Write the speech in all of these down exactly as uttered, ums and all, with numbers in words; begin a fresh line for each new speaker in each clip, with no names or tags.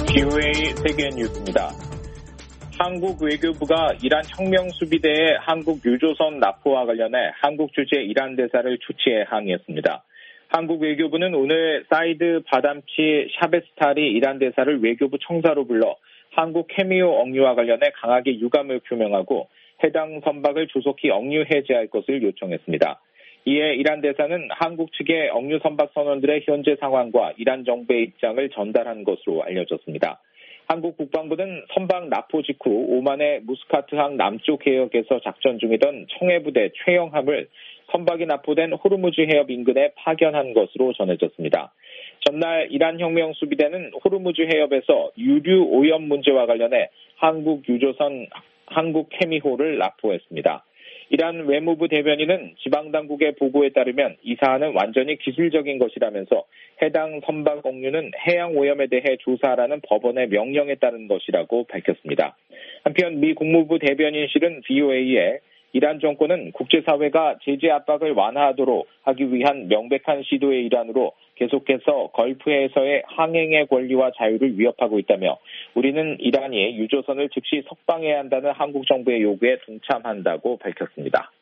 비오에이 세계 뉴스입니다. 한국 외교부가 이란 혁명수비대의 한국 유조선 납포와 관련해 한국 주재 이란 대사를 초치해 항의했습니다. 한국 외교부는 오늘 사이드 바담치 샤베스타리 이란 대사를 외교부 청사로 불러 한국 케미오 억류와 관련해 강하게 유감을 표명하고 해당 선박을 조속히 억류 해제할 것을 요청했습니다. 이에 이란 대사는 한국 측의 억류 선박 선원들의 현재 상황과 이란 정부의 입장을 전달한 것으로 알려졌습니다. 한국 국방부는 선박 납포 직후 오만의 무스카트항 남쪽 해역에서 작전 중이던 청해부대 최영함을 선박이 납포된 호르무즈 해협 인근에 파견한 것으로 전해졌습니다. 전날 이란 혁명수비대는 호르무즈 해협에서 유류 오염 문제와 관련해 한국 유조선 한국 케미호를 납포했습니다. 이란 외무부 대변인은 지방당국의 보고에 따르면 이 사안은 완전히 기술적인 것이라면서 해당 선박 억류는 해양 오염에 대해 조사하라는 법원의 명령에 따른 것이라고 밝혔습니다. 한편 미 국무부 대변인실은 비오에이에 이란 정권은 국제사회가 제재 압박을 완화하도록 하기 위한 명백한 시도의 일환으로 계속해서 걸프해에서의 항행의 권리와 자유를 위협하고 있다며 우리는 이란이 유조선을 즉시 석방해야 한다는 한국 정부의 요구에 동참한다고 밝혔습니다.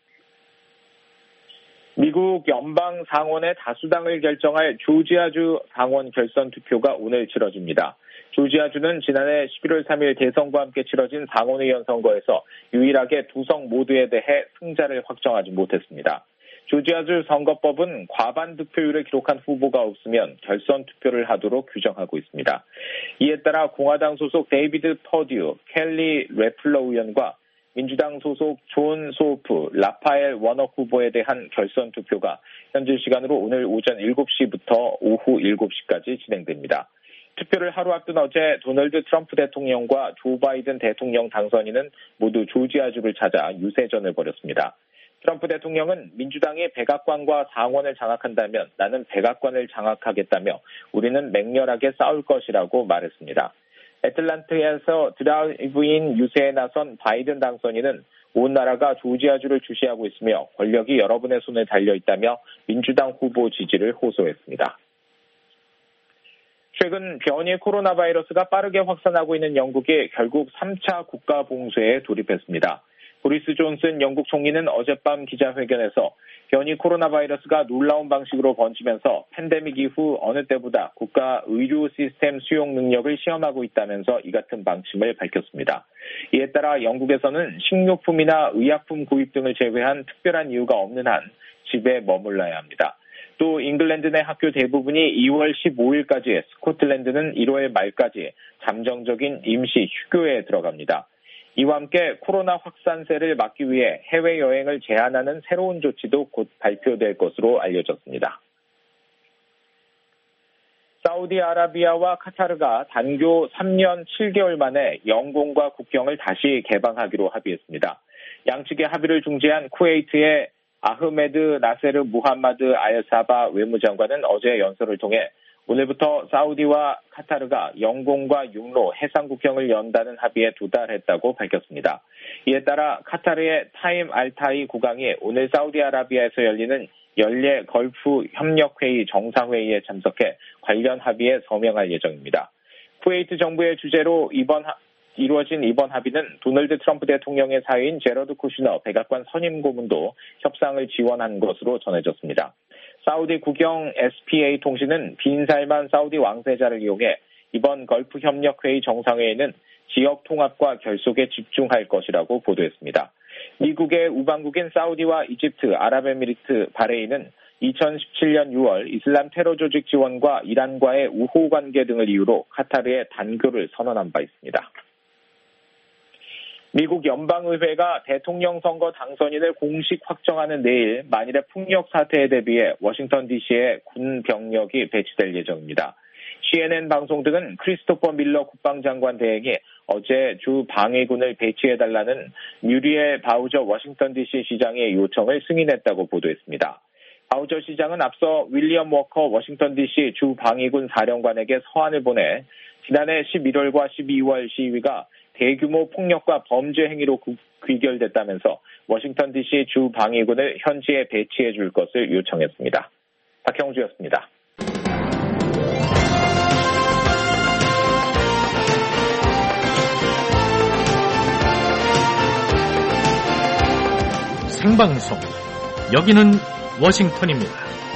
미국 연방 상원의 다수당을 결정할 조지아주 상원 결선 투표가 오늘 치러집니다. 조지아주는 지난해 십일월 삼일 대선과 함께 치러진 상원의원 선거에서 유일하게 두 성 모두에 대해 승자를 확정하지 못했습니다. 조지아주 선거법은 과반 득표율을 기록한 후보가 없으면 결선 투표를 하도록 규정하고 있습니다. 이에 따라 공화당 소속 데이비드 퍼듀, 켈리 레플러 의원과 민주당 소속 존 소프, 라파엘 워너 후보에 대한 결선 투표가 현지 시간으로 오늘 오전 일곱 시부터 오후 일곱 시까지 진행됩니다. 투표를 하루 앞둔 어제 도널드 트럼프 대통령과 조 바이든 대통령 당선인은 모두 조지아주를 찾아 유세전을 벌였습니다. 트럼프 대통령은 민주당이 백악관과 상원을 장악한다면 나는 백악관을 장악하겠다며 우리는 맹렬하게 싸울 것이라고 말했습니다. 애틀란타에서 드라이브인 유세에 나선 바이든 당선인은 온 나라가 조지아주를 주시하고 있으며 권력이 여러분의 손에 달려있다며 민주당 후보 지지를 호소했습니다. 최근 변이 코로나 바이러스가 빠르게 확산하고 있는 영국이 결국 삼 차 국가 봉쇄에 돌입했습니다. 보리스 존슨 영국 총리는 어젯밤 기자회견에서 변이 코로나 바이러스가 놀라운 방식으로 번지면서 팬데믹 이후 어느 때보다 국가 의료 시스템 수용 능력을 시험하고 있다면서 이 같은 방침을 밝혔습니다. 이에 따라 영국에서는 식료품이나 의약품 구입 등을 제외한 특별한 이유가 없는 한 집에 머물러야 합니다. 또 잉글랜드 내 학교 대부분이 이월 십오일까지, 스코틀랜드는 일월 말까지 잠정적인 임시 휴교에 들어갑니다. 이와 함께 코로나 확산세를 막기 위해 해외여행을 제한하는 새로운 조치도 곧 발표될 것으로 알려졌습니다. 사우디아라비아와 카타르가 단교 삼 년 칠 개월 만에 영공과 국경을 다시 개방하기로 합의했습니다. 양측의 합의를 중재한 쿠웨이트의 아흐메드 나세르 무함마드 알사바 외무장관은 어제 연설을 통해 오늘부터 사우디와 카타르가 영공과 육로, 해상 국경을 연다는 합의에 도달했다고 밝혔습니다. 이에 따라 카타르의 타임 알타이 국왕이 오늘 사우디아라비아에서 열리는 연례 걸프 협력회의 정상회의에 참석해 관련 합의에 서명할 예정입니다. 쿠웨이트 정부의 주재로 이번 하, 이루어진 이번 합의는 도널드 트럼프 대통령의 사위인 제러드 쿠시너 백악관 선임 고문도 협상을 지원한 것으로 전해졌습니다. 사우디 국영 에스피에이 통신은 빈살만 사우디 왕세자를 이용해 이번 걸프 협력회의 정상회의는 지역 통합과 결속에 집중할 것이라고 보도했습니다. 미국의 우방국인 사우디와 이집트, 아랍에미리트, 바레인은 이천십칠년 유월 이슬람 테러 조직 지원과 이란과의 우호 관계 등을 이유로 카타르의 단교를 선언한 바 있습니다. 미국 연방의회가 대통령 선거 당선인을 공식 확정하는 내일 만일의 폭력 사태에 대비해 워싱턴 디씨에 군 병력이 배치될 예정입니다. 씨엔엔 방송 등은 크리스토퍼 밀러 국방장관 대행이 어제 주 방위군을 배치해달라는 뮤리엘 바우저 워싱턴 디씨 시장의 요청을 승인했다고 보도했습니다. 바우저 시장은 앞서 윌리엄 워커 워싱턴 디씨 주 방위군 사령관에게 서한을 보내 지난해 십일월과 십이월 시위가 대규모 폭력과 범죄 행위로 귀결됐다면서 워싱턴 디씨 주 방위군을 현지에 배치해 줄 것을 요청했습니다. 박형주였습니다.
생방송. 여기는 워싱턴입니다.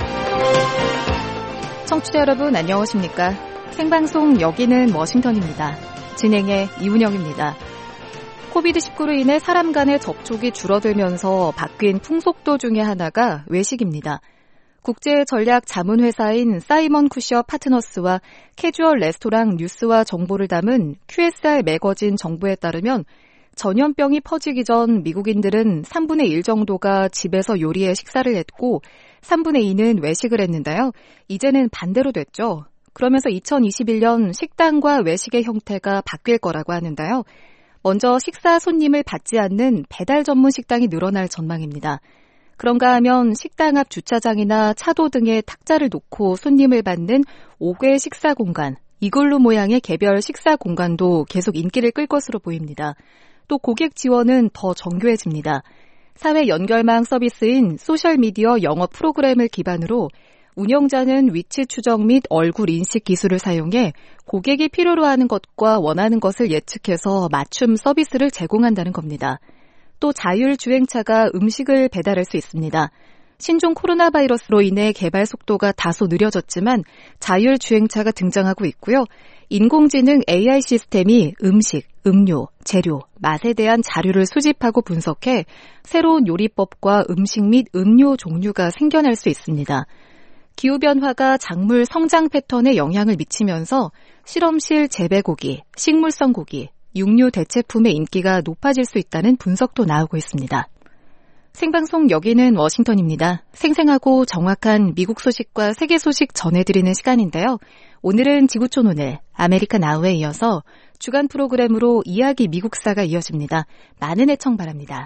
청취자 여러분 안녕하십니까? 생방송 여기는 워싱턴입니다. 진행의 이운영입니다. 코비드 십구로 인해 사람 간의 접촉이 줄어들면서 바뀐 풍속도 중에 하나가 외식입니다. 국제 전략 자문회사인 사이먼 쿠셔 파트너스와 캐주얼 레스토랑 뉴스와 정보를 담은 큐에스알 매거진 정보에 따르면 전염병이 퍼지기 전 미국인들은 삼분의 일 정도가 집에서 요리해 식사를 했고 삼분의 이는 외식을 했는데요. 이제는 반대로 됐죠. 그러면서 이천이십일 년 식당과 외식의 형태가 바뀔 거라고 하는데요. 먼저 식사 손님을 받지 않는 배달 전문 식당이 늘어날 전망입니다. 그런가 하면 식당 앞 주차장이나 차도 등에 탁자를 놓고 손님을 받는 옥외 식사 공간, 이글루 모양의 개별 식사 공간도 계속 인기를 끌 것으로 보입니다. 또 고객 지원은 더 정교해집니다. 사회 연결망 서비스인 소셜미디어 영업 프로그램을 기반으로 운영자는 위치 추적 및 얼굴 인식 기술을 사용해 고객이 필요로 하는 것과 원하는 것을 예측해서 맞춤 서비스를 제공한다는 겁니다. 또 자율주행차가 음식을 배달할 수 있습니다. 신종 코로나 바이러스로 인해 개발 속도가 다소 느려졌지만 자율주행차가 등장하고 있고요. 인공지능 에이아이 시스템이 음식, 음료, 재료, 맛에 대한 자료를 수집하고 분석해 새로운 요리법과 음식 및 음료 종류가 생겨날 수 있습니다. 기후변화가 작물 성장 패턴에 영향을 미치면서 실험실 재배고기, 식물성 고기, 육류 대체품의 인기가 높아질 수 있다는 분석도 나오고 있습니다. 생방송 여기는 워싱턴입니다. 생생하고 정확한 미국 소식과 세계 소식 전해드리는 시간인데요. 오늘은 지구촌 오늘, 아메리카 나우에 이어서 주간 프로그램으로 이야기 미국사가 이어집니다. 많은 애청 바랍니다.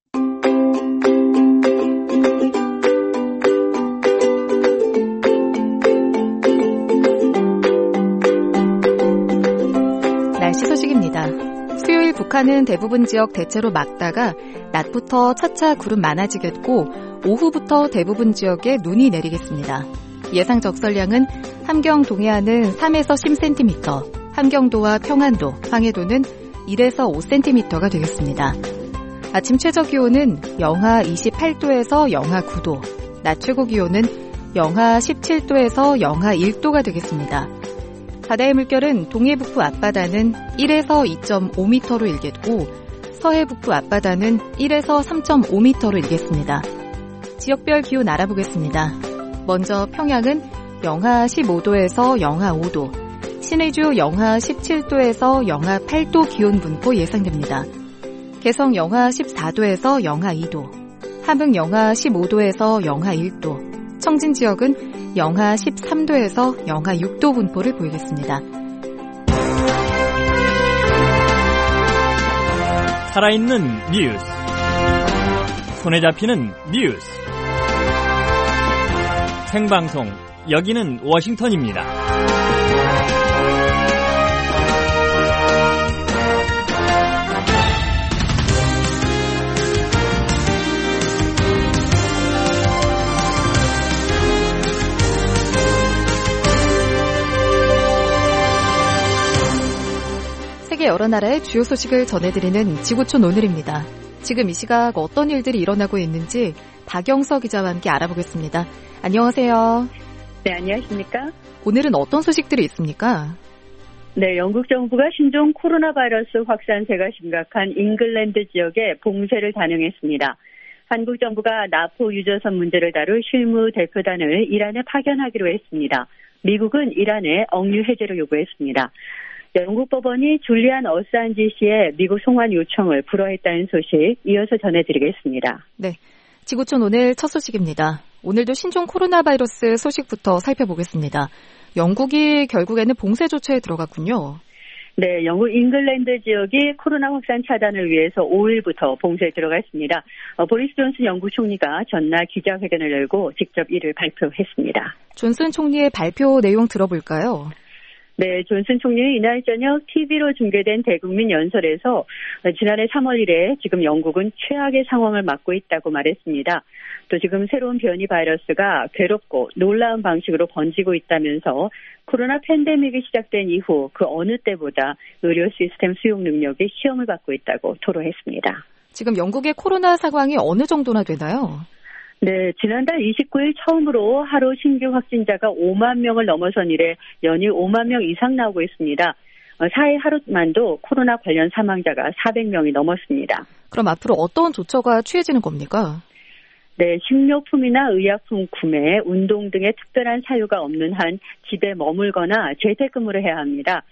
날씨 소식입니다. 수요일 북한은 대부분 지역 대체로 맑다가 낮부터 차차 구름 많아지겠고 오후부터 대부분 지역에 눈이 내리겠습니다. 예상 적설량은 함경 동해안은 삼에서 십 센티미터, 함경도와 평안도, 황해도는 일에서 오 센티미터가 되겠습니다. 아침 최저 기온은 영하 이십팔 도에서 영하 구 도, 낮 최고 기온은 영하 십칠 도에서 영하 일 도가 되겠습니다. 바다의 물결은 동해북부 앞바다는 일에서 이 점 오 미터로 일겠고 서해북부 앞바다는 일에서 삼 점 오 미터로 일겠습니다. 지역별 기온 알아보겠습니다. 먼저 평양은 영하 십오 도에서 영하 오 도, 신의주 영하 십칠 도에서 영하 팔 도 기온 분포 예상됩니다. 개성 영하 십사 도에서 영하 이 도, 함흥 영하 십오 도에서 영하 일 도, 청진 지역은 영하 십삼 도에서 영하 육 도 분포를 보이겠습니다.
살아있는 뉴스, 손에 잡히는 뉴스, 생방송 여기는 워싱턴입니다.
세계 여러 나라의 주요 소식을 전해드리는 지구촌 오늘입니다. 지금 이 시각 어떤 일들이 일어나고 있는지 박영서 기자와 함께 알아보겠습니다. 안녕하세요.
네, 안녕하십니까?
오늘은 어떤 소식들이 있습니까?
네, 영국 정부가 신종 코로나 바이러스 확산세가 심각한 잉글랜드 지역에 봉쇄를 단행했습니다. 한국 정부가 나포 유조선 문제를 다룰 실무 대표단을 이란에 파견하기로 했습니다. 미국은 이란에 억류 해제를 요구했습니다. 영국 법원이 줄리안 어산지 씨의 미국 송환 요청을 불허했다는 소식 이어서 전해드리겠습니다.
네, 지구촌 오늘 첫 소식입니다. 오늘도 신종 코로나 바이러스 소식부터 살펴보겠습니다. 영국이 결국에는 봉쇄 조처에 들어갔군요.
네, 영국 잉글랜드 지역이 코로나 확산 차단을 위해서 오일부터 봉쇄에 들어갔습니다. 어, 보리스 존슨 영국 총리가 전날 기자회견을 열고 직접 이를 발표했습니다.
존슨 총리의 발표 내용 들어볼까요?
네, 존슨 총리는 이날 저녁 티비로 중계된 대국민 연설에서 지난해 삼월 일에 지금 영국은 최악의 상황을 맞고 있다고 말했습니다. 또 지금 새로운 변이 바이러스가 괴롭고 놀라운 방식으로 번지고 있다면서 코로나 팬데믹이 시작된 이후 그 어느 때보다 의료 시스템 수용 능력이 시험을 받고 있다고 토로했습니다.
지금 영국의 코로나 상황이 어느 정도나 되나요?
네, 지난달 이십구일 처음으로 하루 신규 확진자가 오만 명을 넘어선 이래 연일 오만 명 이상 나오고 있습니다. 사일 하루만도 코로나 관련 사망자가 사백 명이 넘었습니다.
그럼 앞으로 어떤 조처가 취해지는 겁니까?
네, 식료품이나 의약품 구매, 운동 등의 특별한 사유가 없는 한 집에 머물거나 재택근무를 해야 합니다.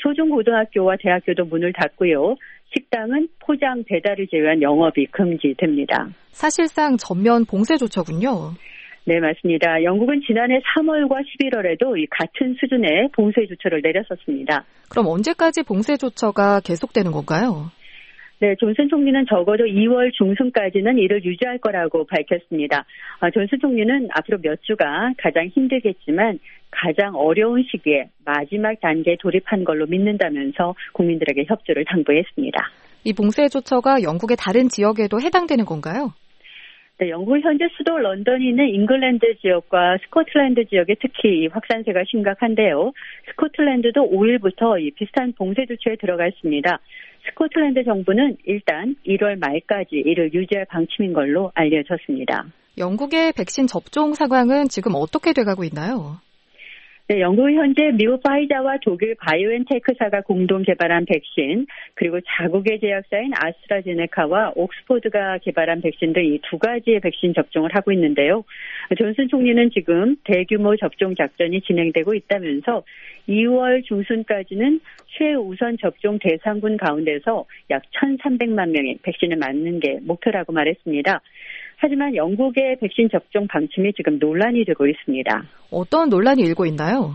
초중고등학교와 대학교도 문을 닫고요. 식당은 포장 배달을 제외한 영업이 금지됩니다.
사실상 전면 봉쇄 조처군요.
네, 맞습니다. 영국은 지난해 삼월과 십일월에도 이 같은 수준의 봉쇄 조처를 내렸었습니다.
그럼 언제까지 봉쇄 조처가 계속되는 건가요?
네, 존슨 총리는 적어도 이월 중순까지는 이를 유지할 거라고 밝혔습니다. 아, 존슨 총리는 앞으로 몇 주가 가장 힘들겠지만 가장 어려운 시기에 마지막 단계에 돌입한 걸로 믿는다면서 국민들에게 협조를 당부했습니다.
이 봉쇄 조처가 영국의 다른 지역에도 해당되는 건가요?
네, 영국 현재 수도 런던이 있는 잉글랜드 지역과 스코틀랜드 지역에 특히 이 확산세가 심각한데요. 스코틀랜드도 오일부터 이 비슷한 봉쇄 조치에 들어갔습니다. 스코틀랜드 정부는 일단 일월 말까지 이를 유지할 방침인 걸로 알려졌습니다.
영국의 백신 접종 상황은 지금 어떻게 돼가고 있나요?
네, 영국은 현재 미국 파이자와 독일 바이오엔테크사가 공동 개발한 백신, 그리고 자국의 제약사인 아스트라제네카와 옥스포드가 개발한 백신 등 이 두 가지의 백신 접종을 하고 있는데요. 존슨 총리는 지금 대규모 접종 작전이 진행되고 있다면서 이월 중순까지는 최우선 접종 대상군 가운데서 약 천삼백만 명이 백신을 맞는 게 목표라고 말했습니다. 하지만 영국의 백신 접종 방침이 지금 논란이 되고 있습니다.
어떤 논란이 일고 있나요?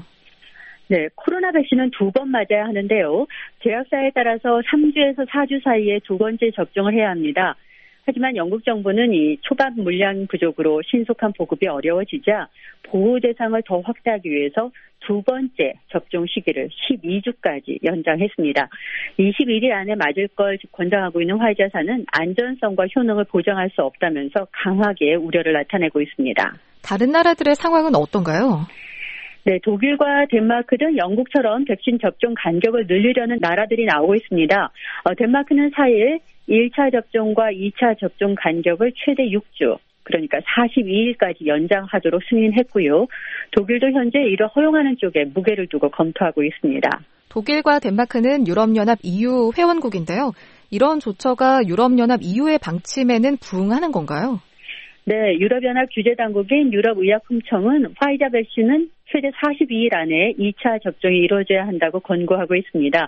네, 코로나 백신은 두 번 맞아야 하는데요. 제약사에 따라서 삼 주에서 사 주 사이에 두 번째 접종을 해야 합니다. 하지만 영국 정부는 이 초반 물량 부족으로 신속한 보급이 어려워지자 보호 대상을 더 확대하기 위해서 두 번째 접종 시기를 십이 주까지 연장했습니다. 이십일 일 안에 맞을 걸 권장하고 있는 화이자사는 안전성과 효능을 보장할 수 없다면서 강하게 우려를 나타내고 있습니다.
다른 나라들의 상황은 어떤가요?
네, 독일과 덴마크 등 영국처럼 백신 접종 간격을 늘리려는 나라들이 나오고 있습니다. 어, 덴마크는 사일 일 차 접종과 이 차 접종 간격을 최대 육 주, 그러니까 사십이 일까지 연장하도록 승인했고요. 독일도 현재 이를 허용하는 쪽에 무게를 두고 검토하고 있습니다.
독일과 덴마크는 유럽연합 이유 회원국인데요. 이런 조처가 유럽연합 이유의 방침에는 부응하는 건가요?
네, 유럽연합 규제당국인 유럽의약품청은 화이자 백신은 최대 사십이 일 안에 이 차 접종이 이루어져야 한다고 권고하고 있습니다.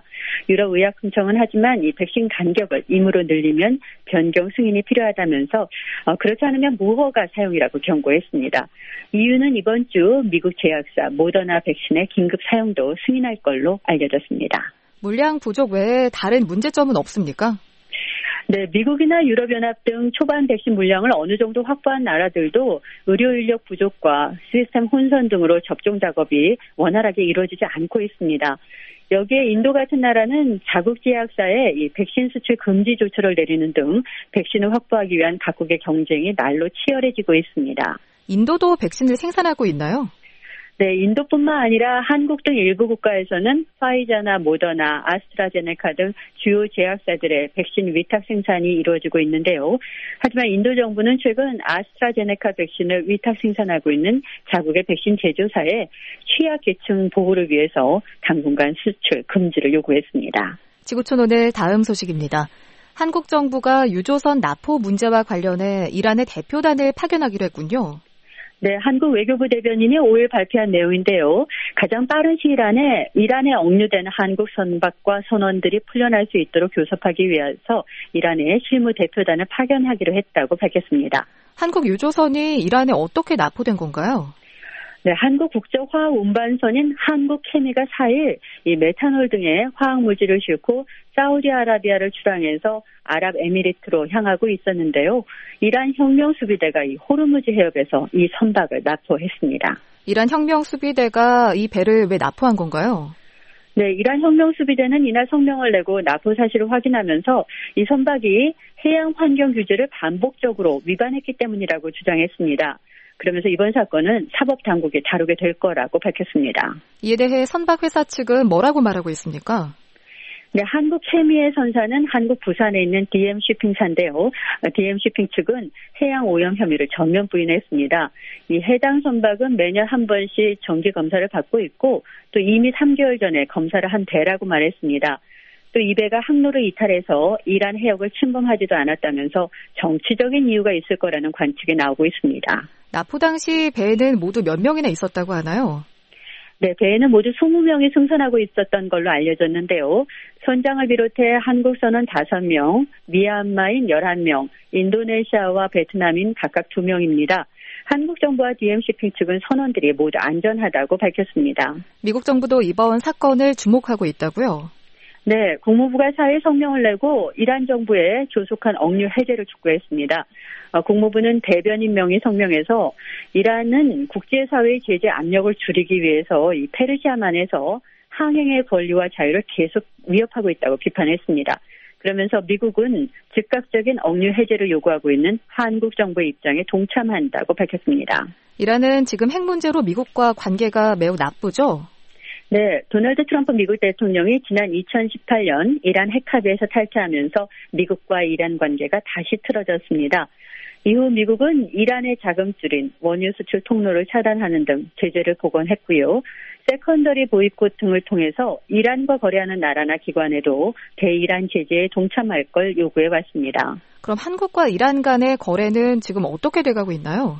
유럽의약품청은 하지만 이 백신 간격을 임으로 늘리면 변경 승인이 필요하다면서 어, 그렇지 않으면 무허가 사용이라고 경고했습니다. 이유는 이번 주 미국 제약사 모더나 백신의 긴급 사용도 승인할 걸로 알려졌습니다.
물량 부족 외에 다른 문제점은 없습니까?
네, 미국이나 유럽연합 등 초반 백신 물량을 어느 정도 확보한 나라들도 의료 인력 부족과 시스템 혼선 등으로 접종 작업이 원활하게 이루어지지 않고 있습니다. 여기에 인도 같은 나라는 자국 제약사에 이 백신 수출 금지 조처를 내리는 등 백신을 확보하기 위한 각국의 경쟁이 날로 치열해지고 있습니다.
인도도 백신을 생산하고 있나요?
네, 인도뿐만 아니라 한국 등 일부 국가에서는 파이자나 모더나, 아스트라제네카 등 주요 제약사들의 백신 위탁 생산이 이루어지고 있는데요. 하지만 인도 정부는 최근 아스트라제네카 백신을 위탁 생산하고 있는 자국의 백신 제조사에 취약계층 보호를 위해서 당분간 수출 금지를 요구했습니다.
지구촌 오늘 다음 소식입니다. 한국 정부가 유조선 납포 문제와 관련해 이란의 대표단을 파견하기로 했군요.
네, 한국 외교부 대변인이 오일 발표한 내용인데요. 가장 빠른 시일 안에 이란에 억류된 한국 선박과 선원들이 풀려날 수 있도록 교섭하기 위해서 이란의 실무 대표단을 파견하기로 했다고 밝혔습니다.
한국 유조선이 이란에 어떻게 납포된 건가요?
네, 한국 국적화학 운반선인 한국케미가 사일 이 메탄올 등의 화학물질을 싣고 사우디아라비아를 출항해서 아랍에미리트로 향하고 있었는데요. 이란 혁명수비대가 이 호르무즈 해협에서 이 선박을 납포했습니다. 이란
혁명수비대가 이 배를 왜 납포한 건가요?
네, 이란 혁명수비대는 이날 성명을 내고 납포 사실을 확인하면서 이 선박이 해양 환경 규제를 반복적으로 위반했기 때문이라고 주장했습니다. 그러면서 이번 사건은 사법당국이 다루게 될 거라고 밝혔습니다.
이에 대해 선박 회사 측은 뭐라고 말하고 있습니까?
네, 한국케미의 선사는 한국 부산에 있는 디엠쇼핑사인데요. 디엠쇼핑 측은 해양 오염 혐의를 전면 부인했습니다. 이 해당 선박은 매년 한 번씩 정기 검사를 받고 있고 또 이미 삼 개월 전에 검사를 한 배라고 말했습니다. 또 이 배가 항로를 이탈해서 이란 해역을 침범하지도 않았다면서 정치적인 이유가 있을 거라는 관측이 나오고 있습니다.
납포 당시 배에는 모두 몇 명이나 있었다고 하나요?
네, 배에는 모두 이십 명이 승선하고 있었던 걸로 알려졌는데요. 선장을 비롯해 한국 선원 다섯 명, 미얀마인 열한 명, 인도네시아와 베트남인 각각 두 명입니다. 한국 정부와 디엠쇼핑 측은 선원들이 모두 안전하다고 밝혔습니다. 미국
정부도 이번 사건을 주목하고 있다고요?
네, 국무부가 사회 성명을 내고 이란 정부에 조속한 억류 해제를 촉구했습니다. 어, 국무부는 대변인 명의 성명에서 이란은 국제사회의 제재 압력을 줄이기 위해서 이 페르시아만에서 항행의 권리와 자유를 계속 위협하고 있다고 비판했습니다. 그러면서 미국은 즉각적인 억류 해제를 요구하고 있는 한국 정부의 입장에 동참한다고 밝혔습니다.
이란은 지금 핵 문제로 미국과 관계가 매우 나쁘죠?
네, 도널드 트럼프 미국 대통령이 지난 이천십팔 년 이란 핵합의에서 탈퇴하면서 미국과 이란 관계가 다시 틀어졌습니다. 이후 미국은 이란의 자금줄인 원유 수출 통로를 차단하는 등 제재를 복원했고요. 세컨더리 보이콧 등을 통해서 이란과 거래하는 나라나 기관에도 대이란 제재에 동참할 걸 요구해왔습니다.
그럼 한국과 이란 간의 거래는 지금 어떻게 돼가고 있나요?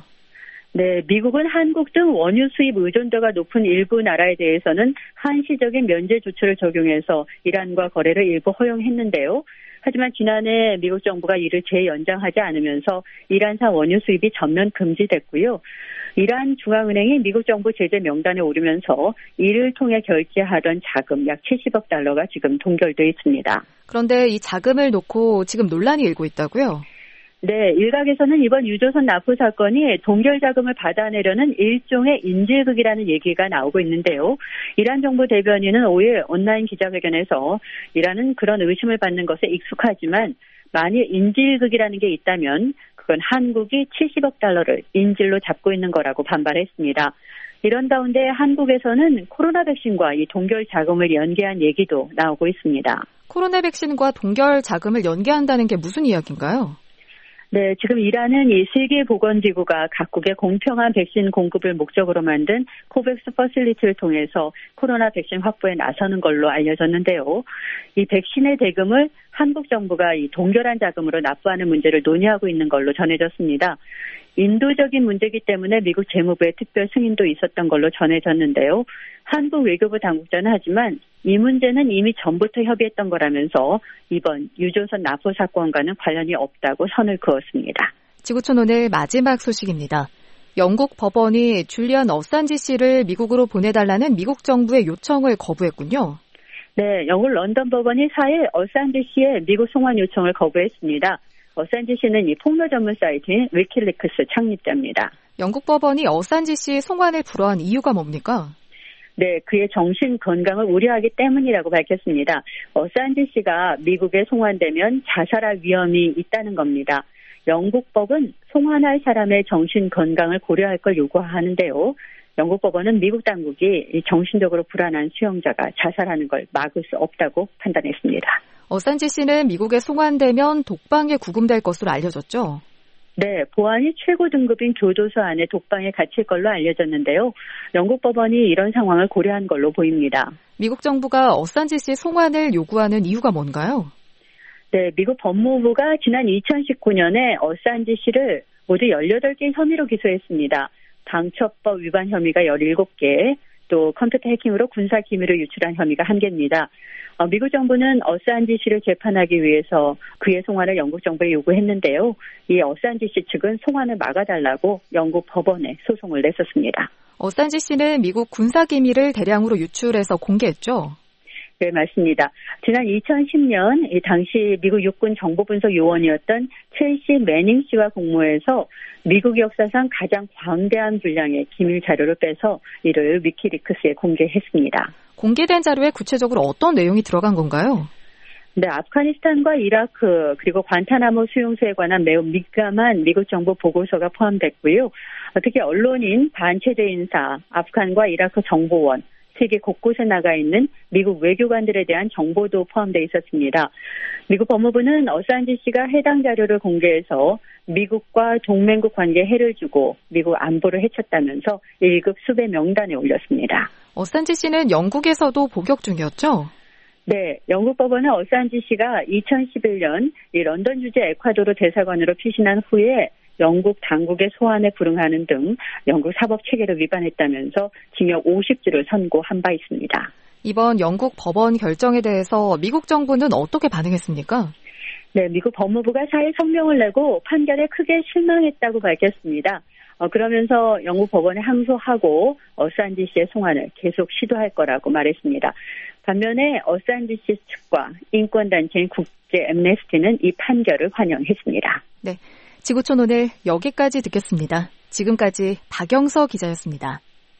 네, 미국은 한국 등 원유 수입 의존도가 높은 일부 나라에 대해서는 한시적인 면제 조치를 적용해서 이란과 거래를 일부 허용했는데요. 하지만 지난해 미국 정부가 이를 재연장하지 않으면서 이란산 원유 수입이 전면 금지됐고요. 이란 중앙은행이 미국 정부 제재 명단에 오르면서 이를 통해 결제하던 자금 약 칠십억 달러가 지금 동결돼 있습니다.
그런데 이 자금을 놓고 지금 논란이 일고 있다고요?
네, 일각에서는 이번 유조선 납포 사건이 동결 자금을 받아내려는 일종의 인질극이라는 얘기가 나오고 있는데요. 이란 정부 대변인은 오일 온라인 기자회견에서 이란은 그런 의심을 받는 것에 익숙하지만 만일 인질극이라는 게 있다면 그건 한국이 칠십억 달러를 인질로 잡고 있는 거라고 반발했습니다. 이런 가운데 한국에서는 코로나 백신과 이 동결 자금을 연계한 얘기도 나오고 있습니다.
코로나 백신과 동결 자금을 연계한다는 게 무슨 이야기인가요?
네, 지금 이란은 이 세계보건기구가 각국의 공평한 백신 공급을 목적으로 만든 코백스 퍼실리티를 통해서 코로나 백신 확보에 나서는 걸로 알려졌는데요. 이 백신의 대금을 한국 정부가 이 동결한 자금으로 납부하는 문제를 논의하고 있는 걸로 전해졌습니다. 인도적인 문제이기 때문에 미국 재무부의 특별 승인도 있었던 걸로 전해졌는데요. 한국 외교부 당국자는 하지만 이 문제는 이미 전부터 협의했던 거라면서 이번 유조선 납포 사건과는 관련이 없다고 선을 그었습니다.
지구촌 오늘 마지막 소식입니다. 영국 법원이 줄리안 어산지 씨를 미국으로 보내달라는 미국 정부의 요청을 거부했군요.
네, 영국 런던 법원이 사일 어산지 씨의 미국 송환 요청을 거부했습니다. 어산지 씨는 이 폭로 전문 사이트인 위키리크스 창립자입니다.
영국 법원이 어산지 씨 송환을 불허한 이유가 뭡니까?
네, 그의 정신 건강을 우려하기 때문이라고 밝혔습니다. 어산지 씨가 미국에 송환되면 자살할 위험이 있다는 겁니다. 영국 법은 송환할 사람의 정신 건강을 고려할 걸 요구하는데요. 영국 법원은 미국 당국이 정신적으로 불안한 수용자가 자살하는 걸 막을 수 없다고 판단했습니다.
어산지 씨는 미국에 송환되면 독방에 구금될 것으로 알려졌죠?
네, 보안이 최고 등급인 교도소 안에 독방에 갇힐 걸로 알려졌는데요. 영국 법원이 이런 상황을 고려한 걸로 보입니다.
미국 정부가 어산지 씨 송환을 요구하는 이유가 뭔가요?
네, 미국 법무부가 지난 이천십구 년에 어산지 씨를 모두 열여덟 개 혐의로 기소했습니다. 방첩법 위반 혐의가 열일곱 개, 또 컴퓨터 해킹으로 군사 기밀을 유출한 혐의가 한 개입니다. 어, 미국 정부는 어산지 씨를 재판하기 위해서 그의 송환을 영국 정부에 요구했는데요. 이 어산지 씨 측은 송환을 막아달라고 영국 법원에 소송을 냈었습니다.
어산지 씨는 미국 군사 기밀을 대량으로 유출해서 공개했죠?
네, 맞습니다. 지난 이천십 년 이 당시 미국 육군 정보분석 요원이었던 첼시 매닝 씨와 공모해서 미국 역사상 가장 광대한 분량의 기밀 자료를 빼서 이를 위키리크스에 공개했습니다.
공개된 자료에 구체적으로 어떤 내용이 들어간 건가요?
네, 아프가니스탄과 이라크 그리고 관타나모 수용소에 관한 매우 민감한 미국 정부 보고서가 포함됐고요. 특히 언론인, 반체제 인사, 아프간과 이라크 정보원, 세계 곳곳에 나가 있는 미국 외교관들에 대한 정보도 포함되어 있었습니다. 미국 법무부는 어산지 씨가 해당 자료를 공개해서 미국과 동맹국 관계에 해를 주고 미국 안보를 해쳤다면서 일 급 수배 명단에 올렸습니다.
어산지 씨는 영국에서도 복역 중이었죠?
네, 영국 법원은 어산지 씨가 이천십일 년 이 런던 주재 에콰도르 대사관으로 피신한 후에 영국 당국의 소환에 불응하는 등 영국 사법 체계를 위반했다면서 징역 오십 주를 선고한 바 있습니다.
이번 영국 법원 결정에 대해서 미국 정부는 어떻게 반응했습니까?
네, 미국 법무부가 사 일 성명을 내고 판결에 크게 실망했다고 밝혔습니다. 어, 그러면서 영국 법원에 항소하고 어산지 씨의 송환을 계속 시도할 거라고 말했습니다. 반면에 어산지 씨 측과 인권단체인 국제 엠네스티는 이 판결을 환영했습니다.
네, 지구촌 오늘 여기까지 듣겠습니다. 지금까지 박영서 기자였습니다.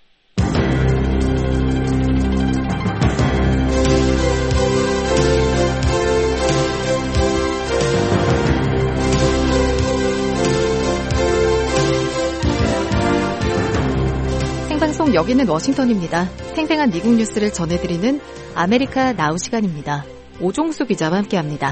생방송 여기는 워싱턴입니다. 생생한 미국 뉴스를 전해드리는 아메리카 나우 시간입니다. 오종수 기자와 함께합니다.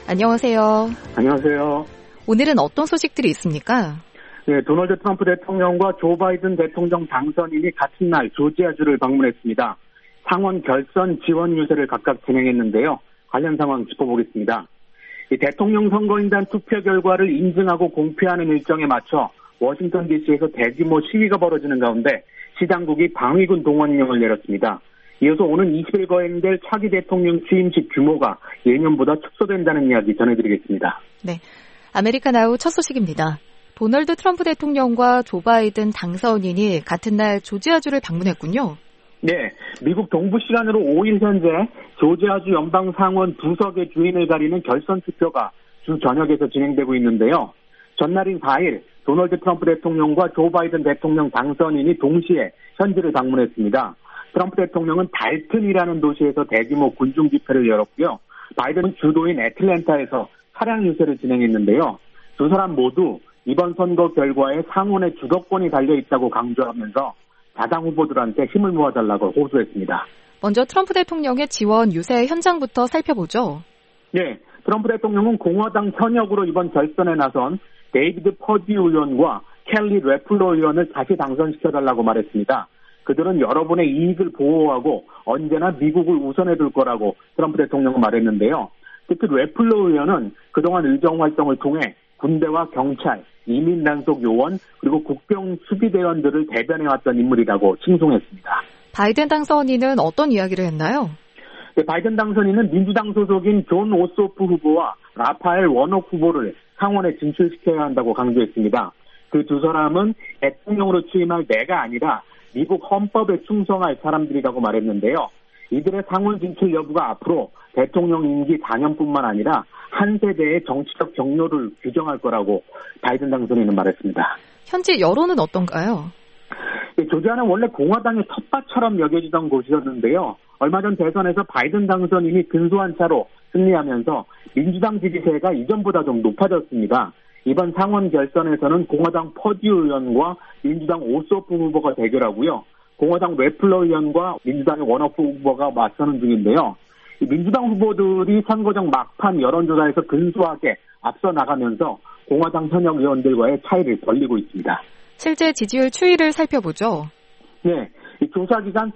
안녕하세요.
안녕하세요.
오늘은 어떤 소식들이 있습니까?
네, 도널드 트럼프 대통령과 조 바이든 대통령 당선인이 같은 날 조지아주를 방문했습니다. 상원 결선 지원 유세를 각각 진행했는데요. 관련 상황 짚어보겠습니다. 이 대통령 선거인단 투표 결과를 인증하고 공표하는 일정에 맞춰 워싱턴 디씨에서 대규모 시위가 벌어지는 가운데 시당국이 방위군 동원령을 내렸습니다. 이어서 오는 이십 일 거행될 차기 대통령 취임식 규모가 예년보다 축소된다는 이야기 전해드리겠습니다.
네, 아메리카 나우 첫 소식입니다. 도널드 트럼프 대통령과 조 바이든 당선인이 같은 날 조지아주를 방문했군요.
네, 미국 동부 시간으로 오 일 현재 조지아주 연방상원 두 석의 주인을 가리는 결선 투표가 주 전역에서 진행되고 있는데요. 전날인 사 일 도널드 트럼프 대통령과 조 바이든 대통령 당선인이 동시에 현지를 방문했습니다. 트럼프 대통령은 달튼이라는 도시에서 대규모 군중 집회를 열었고요. 바이든은 주도인 애틀랜타에서 차량 유세를 진행했는데요. 두 사람 모두 이번 선거 결과에 상원의 주도권이 달려있다고 강조하면서 야당 후보들한테 힘을 모아달라고 호소했습니다.
먼저 트럼프 대통령의 지원 유세 현장부터 살펴보죠.
네, 트럼프 대통령은 공화당 현역으로 이번 결선에 나선 데이비드 퍼듀 의원과 켈리 레플러 의원을 다시 당선시켜달라고 말했습니다. 그들은 여러분의 이익을 보호하고 언제나 미국을 우선해 둘 거라고 트럼프 대통령은 말했는데요. 특히 레플러 의원은 그동안 의정활동을 통해 군대와 경찰, 이민단속 요원, 그리고 국병 수비대원들을 대변해왔던 인물이라고 칭송했습니다.
바이든 당선인은 어떤 이야기를 했나요?
네, 바이든 당선인은 민주당 소속인 존 오소프 후보와 라파엘 워녹 후보를 상원에 진출시켜야 한다고 강조했습니다. 그 두 사람은 대통령으로 취임할 내가 아니라 미국 헌법에 충성할 사람들이라고 말했는데요. 이들의 상원 진출 여부가 앞으로 대통령 임기 사 년뿐만 아니라 한 세대의 정치적 경로를 규정할 거라고 바이든 당선인은 말했습니다.
현재 여론은 어떤가요?
네, 조지아는 원래 공화당의 텃밭처럼 여겨지던 곳이었는데요. 얼마 전 대선에서 바이든 당선인이 근소한 차로 승리하면서 민주당 지지세가 이전보다 좀 높아졌습니다. 이번 상원 결선에서는 공화당 퍼듀 의원과 민주당 오소프 후보가 대결하고요. 공화당 레플러 의원과 민주당의 워너프 후보가 맞서는 중인데요. 민주당 후보들이 선거적 막판 여론조사에서 근소하게 앞서 나가면서 공화당 현역 의원들과의 차이를 벌리고 있습니다.
실제 지지율 추이를 살펴보죠.
네, 이 조사기관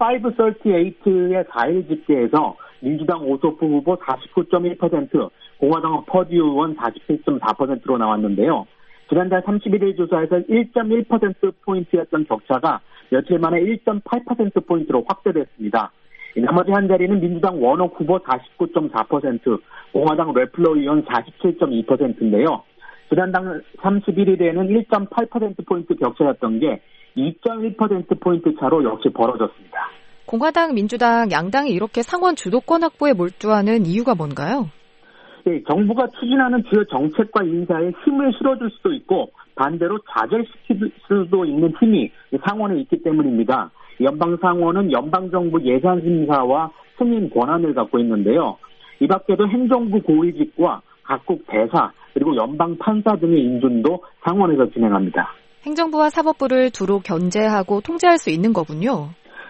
오백삼십팔의 사 일 집계에서 민주당 오소프 후보 사십구 점 일 퍼센트, 공화당 퍼듀 의원 사십칠 점 사 퍼센트로 나왔는데요. 지난달 삼십일 일 조사에서 일 점 일 퍼센트포인트였던 격차가 며칠 만에 일 점 팔 퍼센트포인트로 확대됐습니다. 나머지 한 자리는 민주당 워녹 후보 사십구 점 사 퍼센트, 공화당 레플러 의원 사십칠 점 이 퍼센트인데요. 지난달 삼십일 일에는 일 점 팔 퍼센트포인트 격차였던 게 이 점 일 퍼센트포인트 차로 역시 벌어졌습니다.
공화당, 민주당, 양당이 이렇게 상원 주도권 확보에 몰두하는 이유가 뭔가요?
네, 정부가 추진하는 주요 정책과 인사에 힘을 실어줄 수도 있고 반대로 좌절시킬 수도 있는 힘이 상원에 있기 때문입니다. 연방상원은 연방정부 예산심사와 승인 권한을 갖고 있는데요. 이 밖에도 행정부 고위직과 각국 대사 그리고 연방판사 등의 인준도 상원에서 진행합니다.
행정부와 사법부를 두루 견제하고 통제할 수 있는 거군요.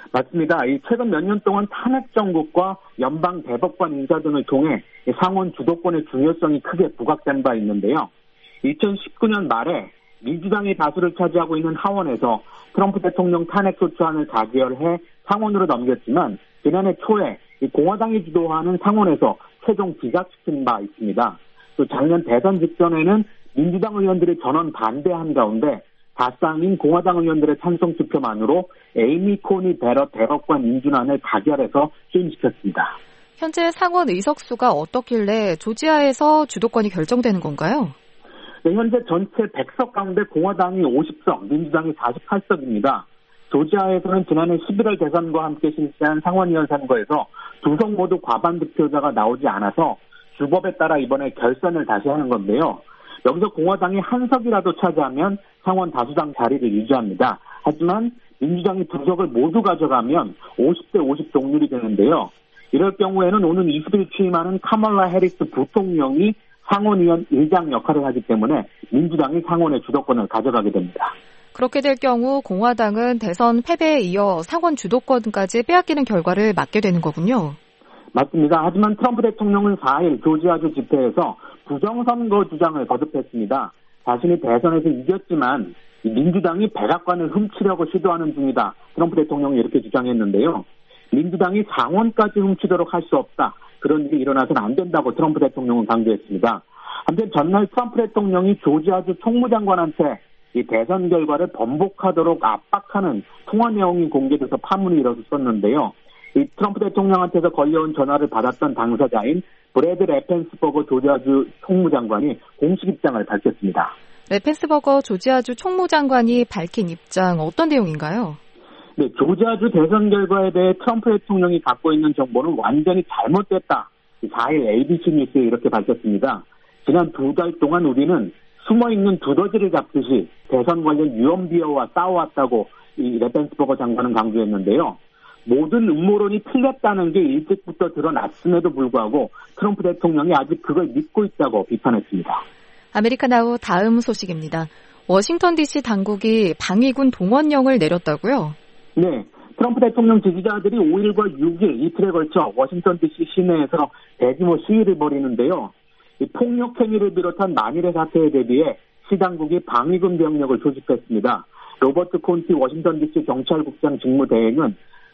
맞습니다. 이 최근 몇 년 동안 탄핵 정국과 연방 대법관 인사 등을 통해 상원 주도권의 중요성이 크게 부각된 바 있는데요. 이천십구 년 말에 민주당이 다수를 차지하고 있는 하원에서 트럼프 대통령 탄핵 소추안을 가결해 상원으로 넘겼지만 지난해 초에 공화당이 주도하는 상원에서 최종 기각시킨 바 있습니다. 또 작년 대선 직전에는 민주당 의원들이 전원 반대한 가운데 다쌍인 공화당 의원들의 찬성 투표만으로 에이미 코니 베럿 대법관 인준안을 가결해서 수임시켰습니다.
현재 상원 의석수가 어떻길래 조지아에서 주도권이 결정되는 건가요?
네, 현재 전체 백 석 가운데 공화당이 오십 석, 민주당이 사십팔 석입니다. 조지아에서는 지난해 십일월 대선과 함께 실시한 상원의원 선거에서 두 석 모두 과반 득표자가 나오지 않아서 주법에 따라 이번에 결선을 다시 하는 건데요. 여기서 공화당이 한 석이라도 차지하면 상원 다수당 자리를 유지합니다. 하지만 민주당이 두 석을 모두 가져가면 오십 대 오십 동률이 되는데요. 이럴 경우에는 오는 이십 일 취임하는 카멀라 해리스 부통령이 상원의원 의장 역할을 하기 때문에 민주당이 상원의 주도권을 가져가게 됩니다.
그렇게 될 경우 공화당은 대선 패배에 이어 상원 주도권까지 빼앗기는 결과를 맞게 되는 거군요.
맞습니다. 하지만 트럼프 대통령은 사 일 조지아주 집회에서 부정선거 주장을 거듭했습니다. 자신이 대선에서 이겼지만 민주당이 백악관을 훔치려고 시도하는 중이다. 트럼프 대통령이 이렇게 주장했는데요. 민주당이 상원까지 훔치도록 할 수 없다. 그런 일이 일어나서는 안 된다고 트럼프 대통령은 강조했습니다. 한편 전날 트럼프 대통령이 조지아주 총무장관한테 이 대선 결과를 번복하도록 압박하는 통화 내용이 공개돼서 파문이 일어섰었는데요. 이 트럼프 대통령한테서 걸려온 전화를 받았던 당사자인 브래드 레펜스버거 조지아주 총무장관이 공식 입장을 밝혔습니다.
레펜스버거 조지아주 총무장관이 밝힌 입장 어떤 내용인가요?
네, 조지아주 대선 결과에 대해 트럼프 대통령이 갖고 있는 정보는 완전히 잘못됐다. 사 일 에이비씨 뉴스에 이렇게 밝혔습니다. 지난 두 달 동안 우리는 숨어있는 두더지를 잡듯이 대선 관련 유언비어와 싸워왔다고 이 레펜스버거 장관은 강조했는데요. 모든 음모론이 틀렸다는 게 일찍부터 드러났음에도 불구하고 트럼프 대통령이 아직 그걸 믿고 있다고 비판했습니다.
아메리카나우 다음 소식입니다. 워싱턴 디씨 당국이 방위군 동원령을 내렸다고요?
네. 트럼프 대통령 지지자들이 오 일과 육 일 이틀에 걸쳐 워싱턴 디씨 시내에서 대규모 시위를 벌이는데요. 이 폭력 행위를 비롯한 만일의 사태에 대비해 시 당국이 방위군 병력을 조직했습니다. 로버트 콘티 워싱턴 디씨 경찰국장 직무대행은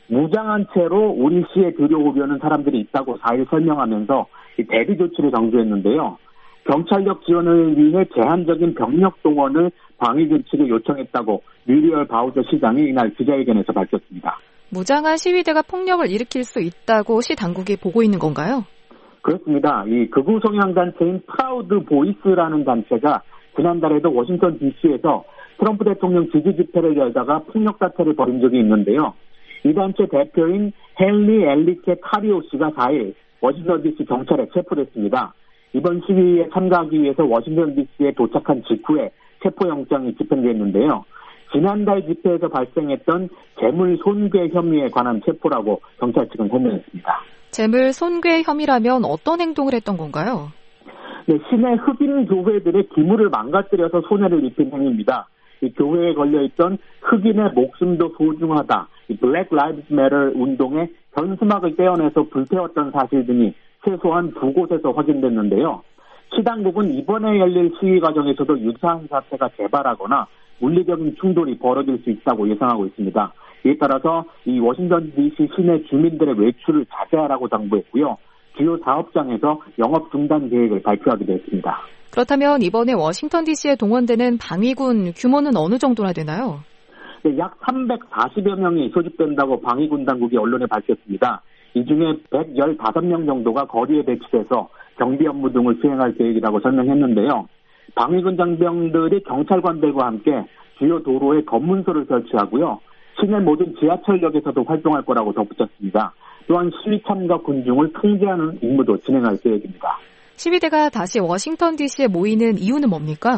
무장한 채로 우리 시에 들여오려는 사람들이 있다고 사 일 설명하면서 이 대비 조치를 강조했는데요. 경찰력 지원을 위해 제한적인 병력 동원을 방위군 측에 요청했다고 뮤리얼 바우저 시장이 이날 기자회견에서 밝혔습니다.
무장한 시위대가 폭력을 일으킬 수 있다고 시 당국이 보고 있는 건가요?
그렇습니다. 이 극우 성향 단체인 프라우드 보이스라는 단체가 지난달에도 워싱턴 디씨에서 트럼프 대통령 지지 집회를 열다가 폭력 사태를 벌인 적이 있는데요. 이 단체 대표인 헨리 엘리케 카리오 씨가 사 일 워싱턴 디씨 경찰에 체포됐습니다. 이번 시위에 참가하기 위해서 워싱턴 디씨에 도착한 직후에 체포영장이 집행됐는데요. 지난달 집회에서 발생했던 재물 손괴 혐의에 관한 체포라고 경찰 측은 설명했습니다.
재물 손괴 혐의라면 어떤 행동을 했던 건가요?
네, 시내 흑인 교회들의 기물을 망가뜨려서 손해를 입힌 행위입니다. 이 교회에 걸려있던 흑인의 목숨도 소중하다. 이 블랙 라이브스 매터 운동의 현수막을 떼어내서 불태웠던 사실 등이 최소한 두 곳에서 확인됐는데요. 시 당국은 이번에 열릴 시위 과정에서도 유사한 사태가 재발하거나 물리적인 충돌이 벌어질 수 있다고 예상하고 있습니다. 이에 따라서 이 워싱턴 디씨 시내 주민들의 외출을 자제하라고 당부했고요. 주요 사업장에서 영업 중단 계획을 발표하기도 했습니다.
그렇다면 이번에 워싱턴 디씨에 동원되는 방위군 규모는 어느 정도나 되나요?
네, 약 삼백사십여 명이 소집된다고 방위군 당국이 언론에 밝혔습니다. 이 중에 백십오 명 정도가 거리에 배치돼서 경비 업무 등을 수행할 계획이라고 설명했는데요. 방위군 장병들이 경찰관들과 함께 주요 도로에 검문소를 설치하고요. 시내 모든 지하철역에서도 활동할 거라고 덧붙였습니다. 또한 시위 참가 군중을 통제하는 임무도 진행할 계획입니다.
시위대가 다시 워싱턴 디씨에 모이는 이유는 뭡니까?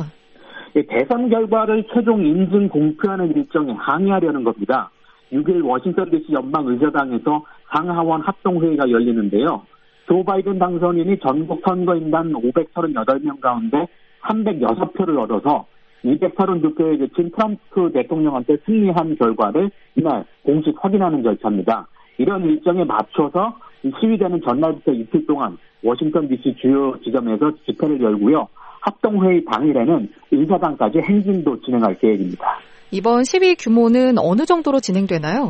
대선 결과를 최종 인증 공표하는 일정에 항의하려는 겁니다. 육 일 워싱턴 디씨 연방의사당에서 상하원 합동회의가 열리는데요. 조 바이든 당선인이 전국 선거인단 오백삼십팔 명 가운데 삼백육 표를 얻어서 이백팔 원 득표에 그친 트럼프 대통령한테 승리한 결과를 이날 공식 확인하는 절차입니다. 이런 일정에 맞춰서 시위대는 전날부터 이틀 동안 워싱턴 디씨 주요 지점에서 집회를 열고요. 합동회의 당일에는 의사당까지 행진도 진행할 계획입니다.
이번 시위 규모는 어느 정도로 진행되나요?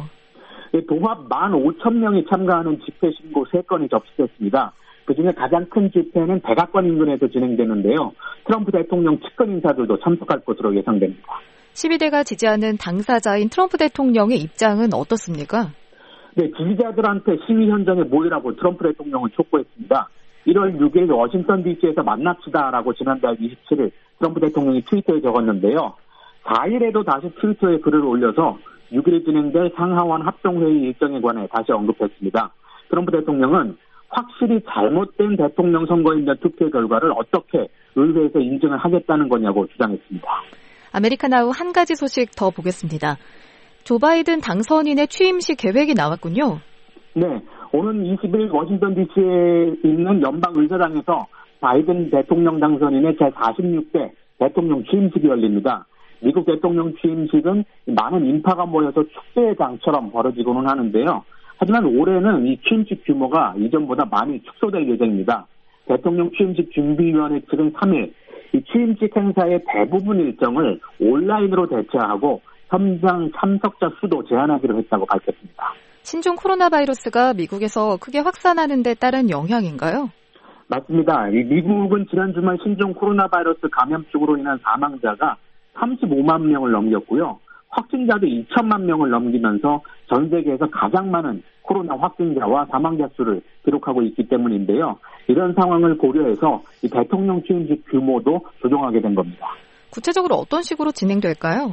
동합 만 오천 명이 참가하는 집회 신고 세 건이 접수됐습니다. 그중에 가장 큰 집회는 백악관 인근에서 진행되는데요. 트럼프 대통령 측근 인사들도 참석할 것으로 예상됩니다.
시위대가 지지하는 당사자인 트럼프 대통령의 입장은 어떻습니까?
네, 지지자들한테 시위 현장에 모이라고 트럼프 대통령은 촉구했습니다. 일월 육일 워싱턴 디씨에서 만납시다라고 지난달 이십칠일 트럼프 대통령이 트위터에 적었는데요. 사일에도 다시 트위터에 글을 올려서 육일 진행될 상하원 합동회의 일정에 관해 다시 언급했습니다. 트럼프 대통령은 확실히 잘못된 대통령 선거인단 투표 결과를 어떻게 의회에서 인증을 하겠다는 거냐고 주장했습니다.
아메리카나우 한 가지 소식 더 보겠습니다. 조 바이든 당선인의 취임식 계획이 나왔군요.
네, 오는 이십일 워싱턴 디씨에 있는 연방의사당에서 바이든 대통령 당선인의 제사십육 대 대통령 취임식이 열립니다. 미국 대통령 취임식은 많은 인파가 모여서 축제장처럼 벌어지고는 하는데요. 하지만 올해는 이 취임식 규모가 이전보다 많이 축소될 예정입니다. 대통령 취임식 준비위원회 측은 삼일 이 취임식 행사의 대부분 일정을 온라인으로 대체하고 현장 참석자 수도 제한하기로 했다고 밝혔습니다.
신종 코로나 바이러스가 미국에서 크게 확산하는 데 따른 영향인가요?
맞습니다. 이 미국은 지난 주말 신종 코로나 바이러스 감염증으로 인한 사망자가 삼십오만 명을 넘겼고요. 확진자도 이천만 명을 넘기면서 전 세계에서 가장 많은 코로나 확진자와 사망자 수를 기록하고 있기 때문인데요. 이런 상황을 고려해서 이 대통령 취임식 규모도 조정하게 된 겁니다.
구체적으로 어떤 식으로 진행될까요?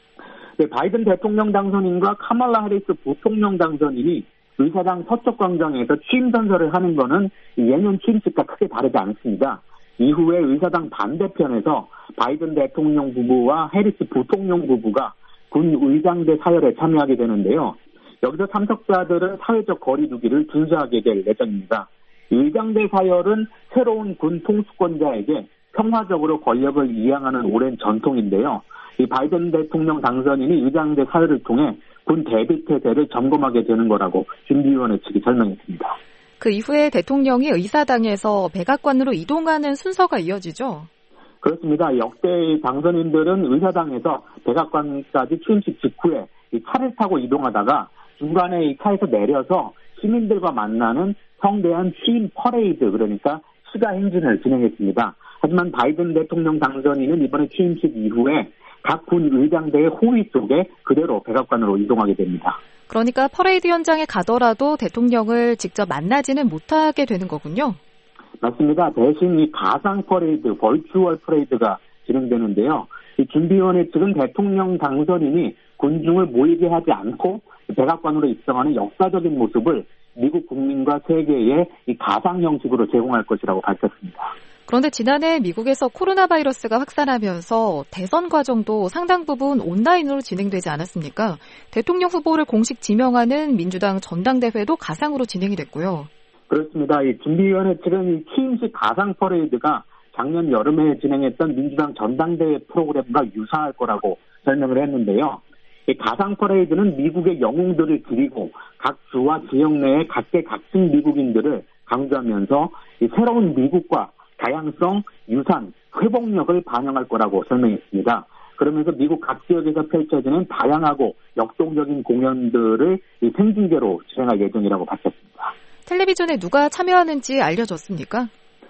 네, 바이든 대통령 당선인과 카말라 해리스 부통령 당선인이 의사당 서쪽 광장에서 취임 선서를 하는 것은 예년 취임식과 크게 다르지 않습니다. 이후에 의사당 반대편에서 바이든 대통령 부부와 해리스 부통령 부부가 군 의장대 사열에 참여하게 되는데요. 여기서 참석자들은 사회적 거리 두기를 준수하게 될 예정입니다. 의장대 사열은 새로운 군 통수권자에게 평화적으로 권력을 이양하는 오랜 전통인데요. 이 바이든 대통령 당선인이 의장대 사열을 통해 군 대비태세를 점검하게 되는 거라고 준비위원회 측이 설명했습니다.
그 이후에 대통령이 의사당에서 백악관으로 이동하는 순서가 이어지죠?
그렇습니다. 역대 당선인들은 의사당에서 백악관까지 취임식 직후에 이 차를 타고 이동하다가 중간에 이 차에서 내려서 시민들과 만나는 성대한 취임 퍼레이드, 그러니까 시가 행진을 진행했습니다. 하지만 바이든 대통령 당선인은 이번에 취임식 이후에 각 군 의장대의 호위 속에 그대로 백악관으로 이동하게 됩니다.
그러니까 퍼레이드 현장에 가더라도 대통령을 직접 만나지는 못하게 되는 거군요.
맞습니다. 대신 이 가상 퍼레이드, 벌추얼 퍼레이드가 진행되는데요. 이 준비위원회 측은 대통령 당선인이 군중을 모이게 하지 않고 백악관으로 입성하는 역사적인 모습을 미국 국민과 세계에 이 가상 형식으로 제공할 것이라고 밝혔습니다.
그런데 지난해 미국에서 코로나 바이러스가 확산하면서 대선 과정도 상당 부분 온라인으로 진행되지 않았습니까? 대통령 후보를 공식 지명하는 민주당 전당대회도 가상으로 진행이 됐고요.
그렇습니다. 이 준비위원회 측은 이 취임식 가상 퍼레이드가 작년 여름에 진행했던 민주당 전당대회 프로그램과 유사할 거라고 설명을 했는데요. 이 가상 퍼레이드는 미국의 영웅들을 기리고 각 주와 지역 내의 각계각층 미국인들을 강조하면서 이 새로운 미국과 다양성, 유산, 회복력을 반영할 거라고 설명했습니다. 그러면서 미국 각 지역에서 펼쳐지는 다양하고 역동적인 공연들을 이 생중계로 진행할 예정이라고 밝혔습니다.
텔레비전에 누가 참여하는지 알려졌습니까?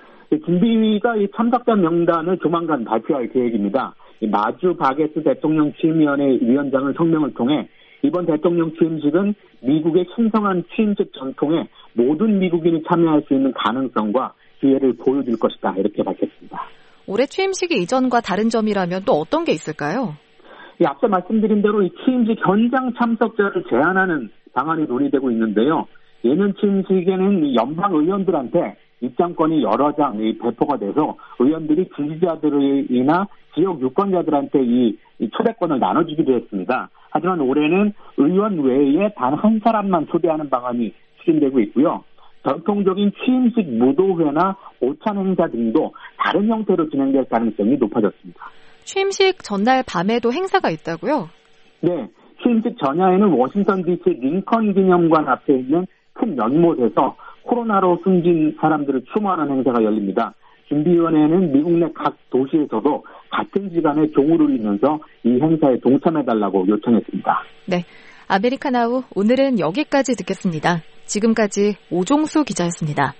준비위가 이 참석자 명단을 조만간 발표할 계획입니다. 마주 바게스 대통령 취임위원회 위원장은 성명을 통해 이번 대통령 취임식은 미국의 신성한 취임식 전통에 모든 미국인이 참여할 수 있는 가능성과 기회를 보여줄 것이다, 이렇게 밝혔습니다.
올해 취임식이 이전과 다른 점이라면 또 어떤 게 있을까요?
예, 앞서 말씀드린 대로 이 취임식 현장 참석자를 제한하는 방안이 논의되고 있는데요. 예년 취임식에는 연방 의원들한테 입장권이 여러 장 배포가 돼서 의원들이 지지자들이나 지역 유권자들한테 이, 이 초대권을 나눠주기도 했습니다. 하지만 올해는 의원 외에 단 한 사람만 초대하는 방안이 추진되고 있고요. 전통적인 취임식 무도회나 오찬 행사 등도 다른 형태로 진행될 가능성이 높아졌습니다.
취임식 전날 밤에도 행사가 있다고요?
네, 취임식 전야에는 워싱턴 디씨 링컨 기념관 앞에 있는 큰 연못에서 코로나로 숨진 사람들을 추모하는 행사가 열립니다. 준비위원회는 미국 내 각 도시에서도 같은 시간에 종을 울리면서 이 행사에 동참해달라고 요청했습니다.
네, 아메리카나우 오늘은 여기까지 듣겠습니다. 지금까지 오종수 기자였습니다.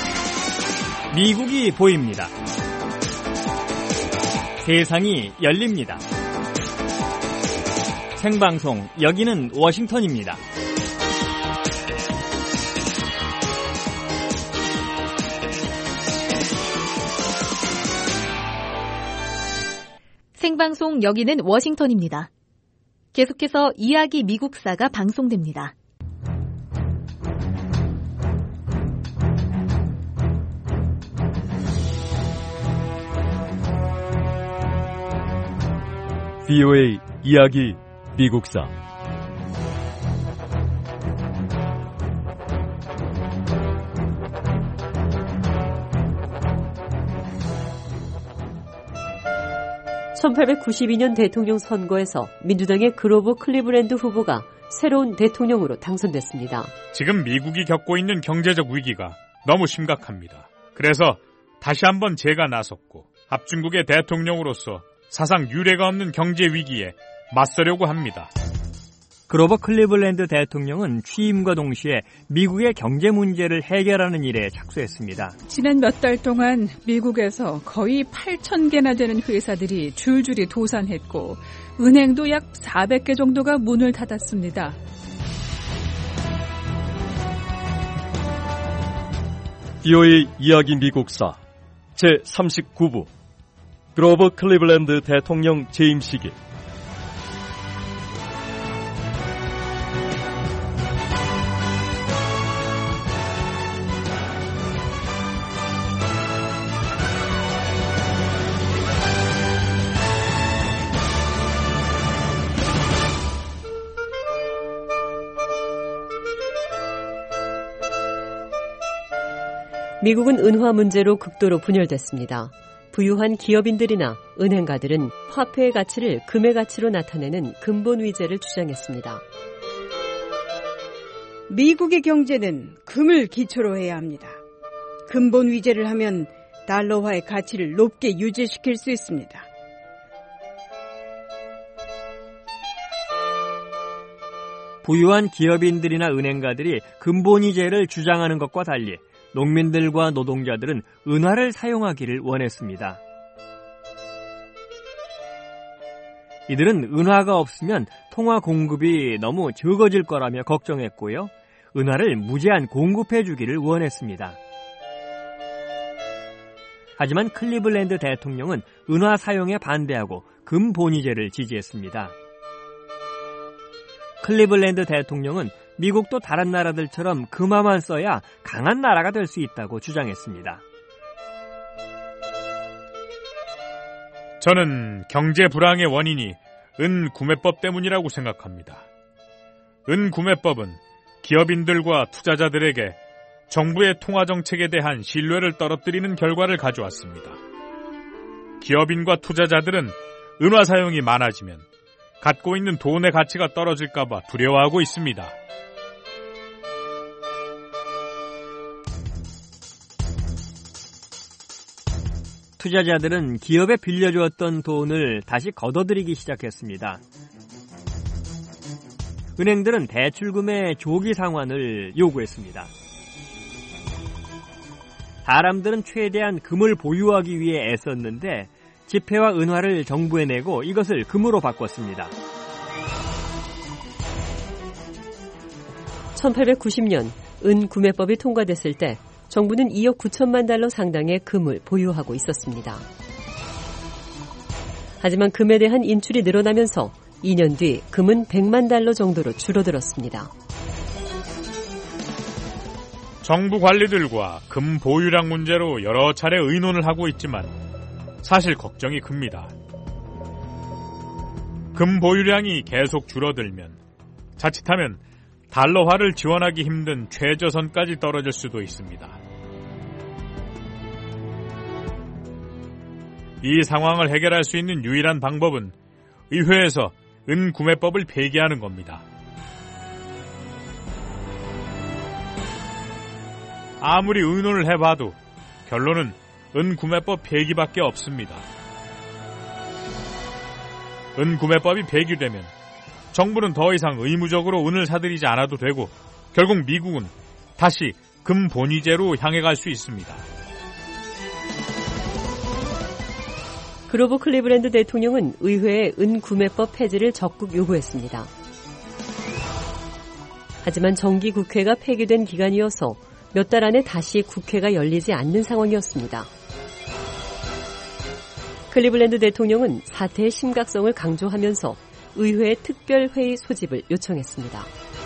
미국이 보입니다. 세상이 열립니다. 생방송 여기는 워싱턴입니다.
생방송 여기는 워싱턴입니다. 계속해서 이야기 미국사가 방송됩니다.
브이오에이 이야기 미국사
천팔백구십이 년 대통령 선거에서 민주당의 그로버 클리브랜드 후보가 새로운 대통령으로 당선됐습니다.
지금 미국이 겪고 있는 경제적 위기가 너무 심각합니다. 그래서 다시 한번 제가 나섰고 합중국의 대통령으로서 사상 유례가 없는 경제 위기에 맞서려고 합니다.
그로버 클리블랜드 대통령은 취임과 동시에 미국의 경제 문제를 해결하는 일에 착수했습니다.
지난 몇 달 동안 미국에서 거의 팔천 개나 되는 회사들이 줄줄이 도산했고 은행도 약 사백 개 정도가 문을 닫았습니다.
브이오에이 이야기 미국사 제삼십구 부 그로버 클리블랜드 대통령 재임식일.
미국은 은화 문제로 극도로 분열됐습니다. 부유한 기업인들이나 은행가들은 화폐의 가치를 금의 가치로 나타내는 근본 위제를 주장했습니다.
미국의 경제는 금을 기초로 해야 합니다. 근본 위제를 하면 달러화의 가치를 높게 유지시킬 수 있습니다.
부유한 기업인들이나 은행가들이 근본 위제를 주장하는 것과 달리 농민들과 노동자들은 은화를 사용하기를 원했습니다. 이들은 은화가 없으면 통화 공급이 너무 적어질 거라며 걱정했고요. 은화를 무제한 공급해 주기를 원했습니다. 하지만 클리블랜드 대통령은 은화 사용에 반대하고 금본위제를 지지했습니다. 클리블랜드 대통령은 미국도 다른 나라들처럼 금화만 써야 강한 나라가 될 수 있다고 주장했습니다.
저는 경제 불황의 원인이 은구매법 때문이라고 생각합니다. 은구매법은 기업인들과 투자자들에게 정부의 통화정책에 대한 신뢰를 떨어뜨리는 결과를 가져왔습니다. 기업인과 투자자들은 은화 사용이 많아지면 갖고 있는 돈의 가치가 떨어질까 봐 두려워하고 있습니다.
투자자들은 기업에 빌려주었던 돈을 다시 걷어들이기 시작했습니다. 은행들은 대출금의 조기 상환을 요구했습니다. 사람들은 최대한 금을 보유하기 위해 애썼는데 지폐와 은화를 정부에 내고 이것을 금으로 바꿨습니다.
천팔백구십 년 은구매법이 통과됐을 때 정부는 이억 구천만 달러 상당의 금을 보유하고 있었습니다. 하지만 금에 대한 인출이 늘어나면서 이 년 뒤 금은 백만 달러 정도로 줄어들었습니다.
정부 관리들과 금 보유량 문제로 여러 차례 의논을 하고 있지만 사실 걱정이 큽니다. 금 보유량이 계속 줄어들면 자칫하면 달러화를 지원하기 힘든 최저선까지 떨어질 수도 있습니다. 이 상황을 해결할 수 있는 유일한 방법은 의회에서 은구매법을 폐기하는 겁니다. 아무리 의논을 해봐도 결론은 은구매법 폐기밖에 없습니다. 은구매법이 폐기되면 정부는 더 이상 의무적으로 은을 사들이지 않아도 되고 결국 미국은 다시 금본위제로 향해 갈 수 있습니다.
그로버 클리블랜드 대통령은 의회에 은구매법 폐지를 적극 요구했습니다. 하지만 정기 국회가 폐기된 기간이어서 몇 달 안에 다시 국회가 열리지 않는 상황이었습니다. 클리블랜드 대통령은 사태의 심각성을 강조하면서 의회 특별회의 소집을 요청했습니다.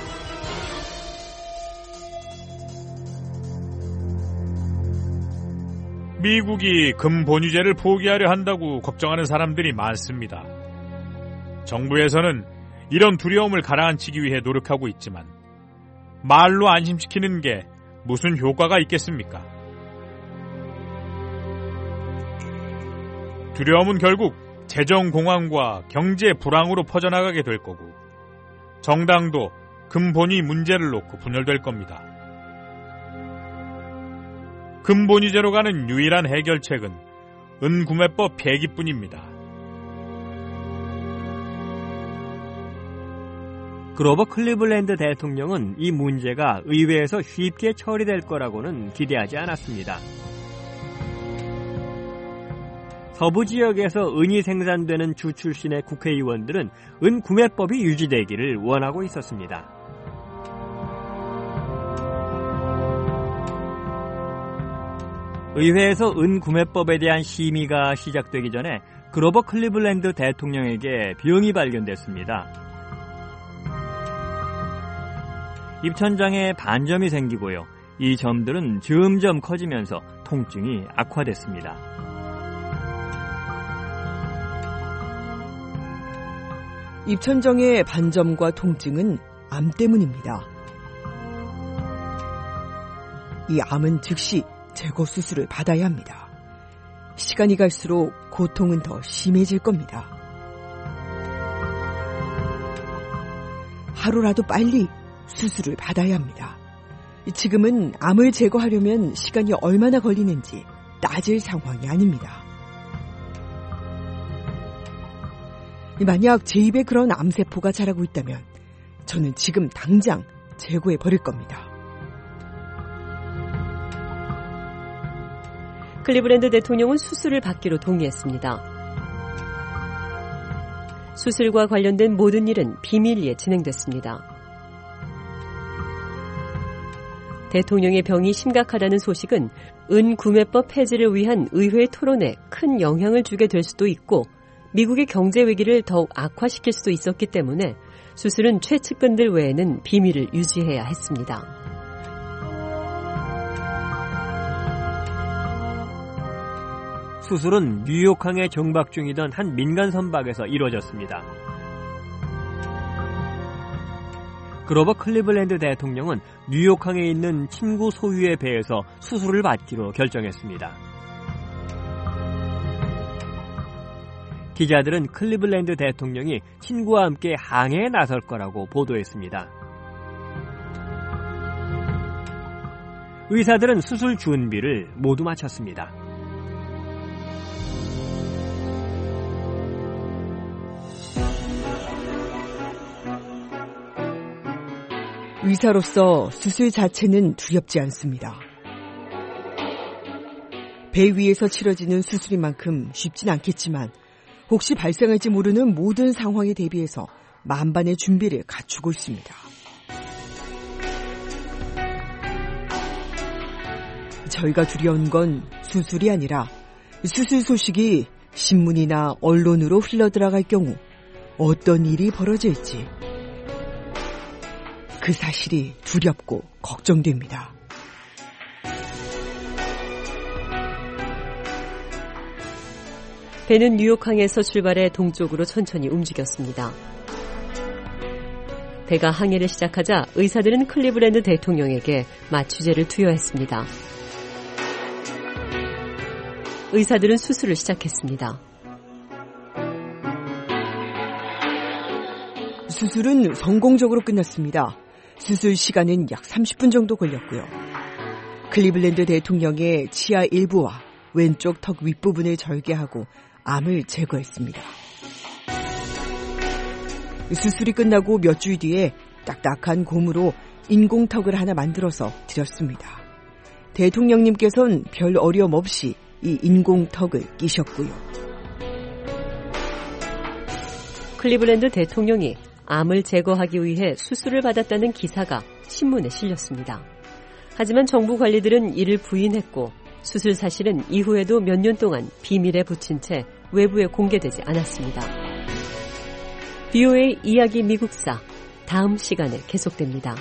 미국이 금본위제를 포기하려 한다고 걱정하는 사람들이 많습니다. 정부에서는 이런 두려움을 가라앉히기 위해 노력하고 있지만 말로 안심시키는 게 무슨 효과가 있겠습니까? 두려움은 결국 재정 공황과 경제 불황으로 퍼져나가게 될 거고 정당도 금본위 문제를 놓고 분열될 겁니다. 금본위제로 가는 유일한 해결책은 은구매법 폐기뿐입니다.
그로버 클리블랜드 대통령은 이 문제가 의회에서 쉽게 처리될 거라고는 기대하지 않았습니다. 서부 지역에서 은이 생산되는 주 출신의 국회의원들은 은구매법이 유지되기를 원하고 있었습니다. 의회에서 은구매법에 대한 심의가 시작되기 전에 그로버 클리블랜드 대통령에게 병이 발견됐습니다. 입천장에 반점이 생기고요. 이 점들은 점점 커지면서 통증이 악화됐습니다.
입천정의 반점과 통증은 암 때문입니다. 이 암은 즉시 제거 수술을 받아야 합니다. 시간이 갈수록 고통은 더 심해질 겁니다. 하루라도 빨리 수술을 받아야 합니다. 지금은 암을 제거하려면 시간이 얼마나 걸리는지 따질 상황이 아닙니다. 만약 제 입에 그런 암세포가 자라고 있다면 저는 지금 당장 제거해 버릴 겁니다.
클리블랜드 대통령은 수술을 받기로 동의했습니다. 수술과 관련된 모든 일은 비밀리에 진행됐습니다. 대통령의 병이 심각하다는 소식은 은구매법 폐지를 위한 의회 토론에 큰 영향을 주게 될 수도 있고 미국의 경제 위기를 더욱 악화시킬 수도 있었기 때문에 수술은 최측근들 외에는 비밀을 유지해야 했습니다.
수술은 뉴욕항에 정박 중이던 한 민간 선박에서 이루어졌습니다. 그로버 클리블랜드 대통령은 뉴욕항에 있는 친구 소유의 배에서 수술을 받기로 결정했습니다. 기자들은 클리블랜드 대통령이 친구와 함께 항해에 나설 거라고 보도했습니다. 의사들은 수술 준비를 모두 마쳤습니다.
의사로서 수술 자체는 두렵지 않습니다. 배 위에서 치러지는 수술인 만큼 쉽진 않겠지만 혹시 발생할지 모르는 모든 상황에 대비해서 만반의 준비를 갖추고 있습니다. 저희가 두려운 건 수술이 아니라 수술 소식이 신문이나 언론으로 흘러들어갈 경우 어떤 일이 벌어질지 그 사실이 두렵고 걱정됩니다.
배는 뉴욕항에서 출발해 동쪽으로 천천히 움직였습니다. 배가 항해를 시작하자 의사들은 클리블랜드 대통령에게 마취제를 투여했습니다. 의사들은 수술을 시작했습니다.
수술은 성공적으로 끝났습니다. 수술 시간은 약 삼십 분 정도 걸렸고요. 클리블랜드 대통령의 치아 일부와 왼쪽 턱 윗부분을 절개하고 암을 제거했습니다. 수술이 끝나고 몇 주 뒤에 딱딱한 고무로 인공턱을 하나 만들어서 드렸습니다. 대통령님께서는 별 어려움 없이 이 인공턱을 끼셨고요.
클리블랜드 대통령이 암을 제거하기 위해 수술을 받았다는 기사가 신문에 실렸습니다. 하지만 정부 관리들은 이를 부인했고 수술 사실은 이후에도 몇 년 동안 비밀에 붙인 채 외부에 공개되지 않았습니다. 비오에이 이야기 미국사 다음 시간에 계속됩니다.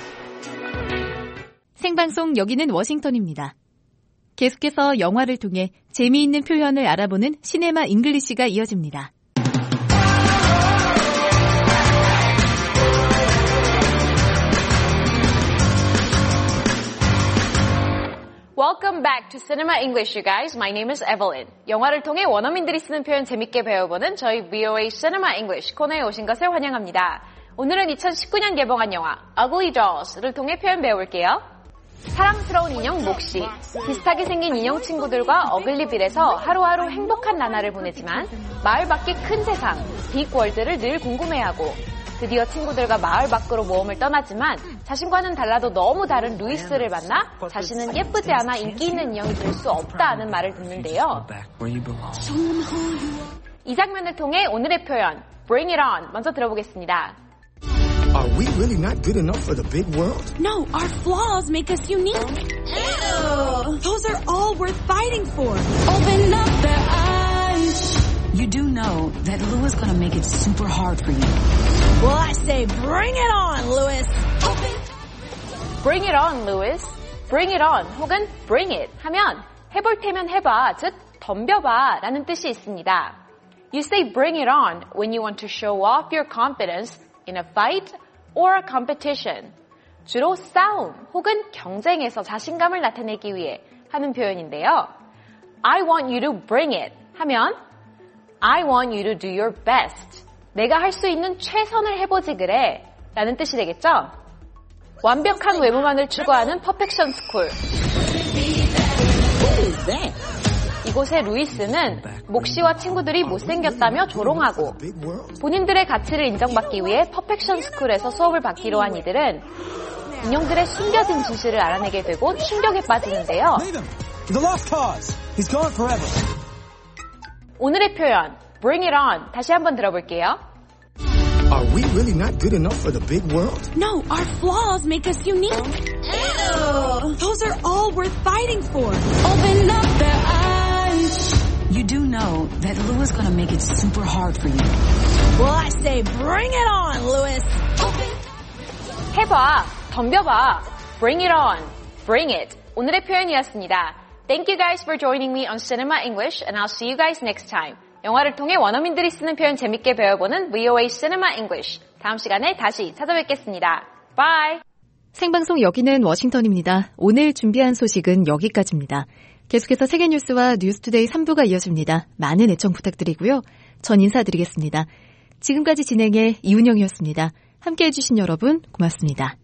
생방송 여기는 워싱턴입니다. 계속해서 영화를 통해 재미있는 표현을 알아보는 시네마 잉글리시가 이어집니다.
Welcome back to Cinema English, you guys. My name is Evelyn. 영화를 통해 원어민들이 쓰는 표현 재밌게 배워보는 저희 비오에이 Cinema English 코너에 오신 것을 환영합니다. 오늘은 이천십구 년 개봉한 영화 Ugly Dolls를 통해 표현 배워볼게요. 사랑스러운 인형 몫이 비슷하게 생긴 인형 친구들과 어글리빌에서 하루하루 행복한 나날을 보내지만 마을 밖의 큰 세상, 빅월드를 늘 궁금해하고 드디어 친구들과 마을 밖으로 모험을 떠나지만 자신과는 달라도 너무 다른 루이스를 만나 자신은 예쁘지 않아 인기 있는 인형이 될 수 없다는 말을 듣는데요. 이 장면을 통해 오늘의 표현 Bring it on 먼저 들어보겠습니다.
Are we really not good enough for the big world?
No, our flaws make us unique. Ew. Those are all worth fighting for. Open up their eyes.
You do know that Lou is going to make it super hard for you.
Well, I say bring it on, Louis.
Bring it on, Louis. Bring it on 혹은 bring it 하면 해볼 테면 해봐, 즉 덤벼봐 라는 뜻이 있습니다. You say bring it on when you want to show off your confidence in a fight or a competition. 주로 싸움 혹은 경쟁에서 자신감을 나타내기 위해 하는 표현인데요. I want you to bring it 하면 I want you to do your best. 내가 할 수 있는 최선을 해보지 그래 라는 뜻이 되겠죠? 완벽한 외모만을 추구하는 퍼펙션 스쿨. 이곳의 루이스는 몫이와 친구들이 못생겼다며 조롱하고 본인들의 가치를 인정받기 위해 퍼펙션 스쿨에서 수업을 받기로 한 이들은 인형들의 숨겨진 진실을 알아내게 되고 충격에 빠지는데요. 오늘의 표현 Bring it on 다시 한번 들어볼게요.
Are we really not good enough for the big world?
No, our flaws make us unique. Ew. Those are all worth fighting for. Open up their eyes.
You do know that Lou is going to make it super hard for you.
Well, I say bring it on, Louis.
해봐, 덤벼봐. Bring it on, bring it. 오늘의 표현이었습니다. Thank you guys for joining me on Cinema English, and I'll see you guys next time. 영화를 통해 원어민들이 쓰는 표현 재밌게 배워보는 비오에이 Cinema English. 다음 시간에 다시 찾아뵙겠습니다. Bye!
생방송 여기는 워싱턴입니다. 오늘 준비한 소식은 여기까지입니다. 계속해서 세계뉴스와 뉴스투데이 삼 부가 이어집니다. 많은 애청 부탁드리고요. 전 인사드리겠습니다. 지금까지 진행의 이은영이었습니다. 함께해 주신 여러분 고맙습니다.